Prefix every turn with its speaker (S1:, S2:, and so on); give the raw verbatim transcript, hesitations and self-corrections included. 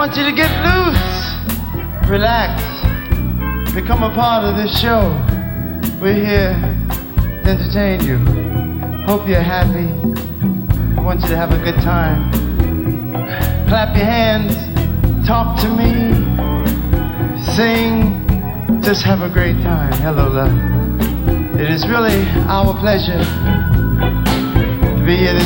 S1: want you to get loose, relax, become a part of this show. We're here to entertain you. Hope you're happy. I want you to have a good time. Clap your hands, talk to me, sing, just have a great time. Hello, love. It is really our pleasure to be here this